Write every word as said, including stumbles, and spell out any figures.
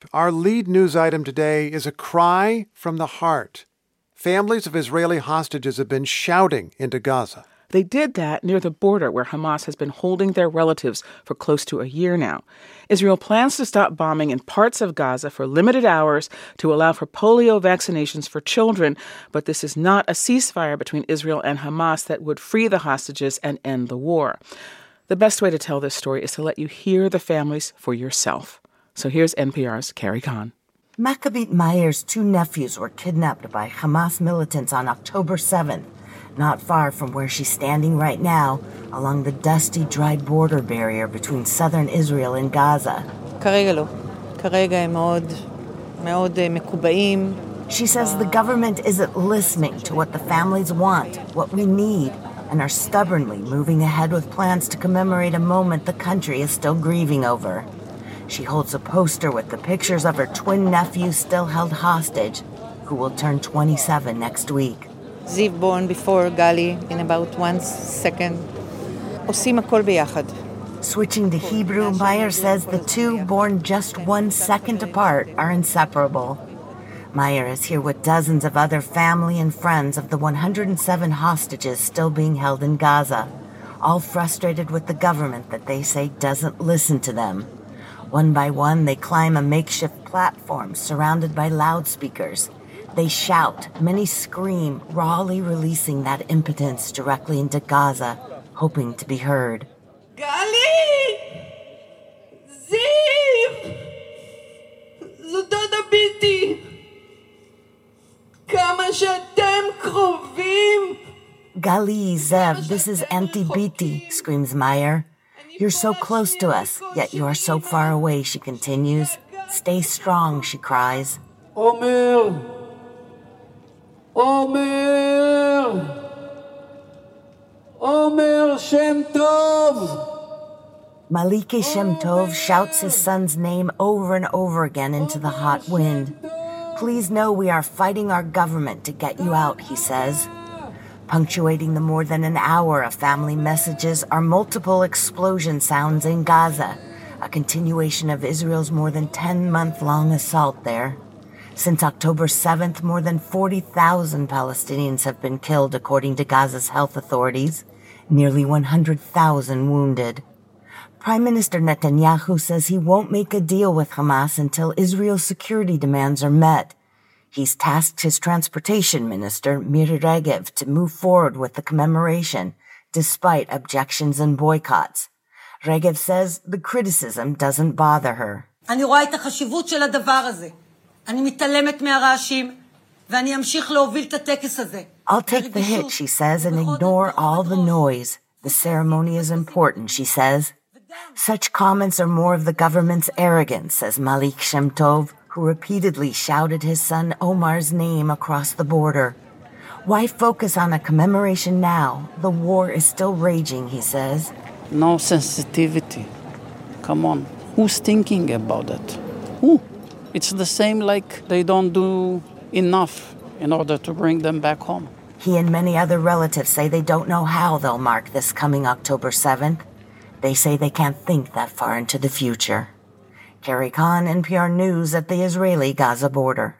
our lead news item today is a cry from the heart. Families of Israeli hostages have been shouting into Gaza. They did that near the border where Hamas has been holding their relatives for close to a year now. Israel plans to stop bombing in parts of Gaza for limited hours to allow for polio vaccinations for children, but this is not a ceasefire between Israel and Hamas that would free the hostages and end the war. The best way to tell this story is to let you hear the families for yourself. So here's N P R's Carrie Kahn. Maccabit Meyer's two nephews were kidnapped by Hamas militants on October seventh. Not far from where she's standing right now, along the dusty, dried border barrier between southern Israel and Gaza. כרגע לא. כרגע הם מאוד, מאוד מקובעים. She says the government isn't listening to what the families want, what we need, and are stubbornly moving ahead with plans to commemorate a moment the country is still grieving over. She holds a poster with the pictures of her twin nephews still held hostage, who will turn twenty-seven next week. Ziv born before Gali in about one second. עושים הכל ביחד. Switching to Hebrew, Meyer says the two, born just one second apart, are inseparable. Meyer is here with dozens of other family and friends of the one hundred seven hostages still being held in Gaza, all frustrated with the government that they say doesn't listen to them. One by one, they climb a makeshift platform surrounded by loudspeakers. They shout, many scream, rawly releasing that impotence directly into Gaza, hoping to be heard. Gali! Ziv! זו דודה ביתי! כמה שאתם קרובים! Gali, Zev, this is Auntie Biti, screams Meyer. You're so close to us, yet you are so far away, she continues. Stay strong, she cries. Omer! Omer! Omer Shem Tov! Maliki Shem Tov shouts his son's name over and over again into the hot wind. Please know we are fighting our government to get you out, he says. Punctuating the more than an hour of family messages are multiple explosion sounds in Gaza, a continuation of Israel's more than ten-month-long assault there. Since October seventh, more than forty thousand Palestinians have been killed, according to Gaza's health authorities, nearly one hundred thousand wounded. Prime Minister Netanyahu says he won't make a deal with Hamas until Israel's security demands are met. He's tasked his transportation minister, Miri Regev, to move forward with the commemoration, despite objections and boycotts. Regev says the criticism doesn't bother her. אני רואה את החשיבות של הדבר הזה. אני מתעלמת מהרעשים, ואני אמשיך להוביל את הטקס הזה. I'll take the hit, she says, and ignore all the noise. The ceremony is important, she says. Such comments are more of the government's arrogance, says Malik Shem Tov, who repeatedly shouted his son Omar's name across the border. Why focus on a commemoration now? The war is still raging, he says. No sensitivity. Come on. Who's thinking about that? Who? It's the same like they don't do enough in order to bring them back home. He and many other relatives say they don't know how they'll mark this coming October seventh. They say they can't think that far into the future. Carrie Kahn, N P R News at the Israeli-Gaza border.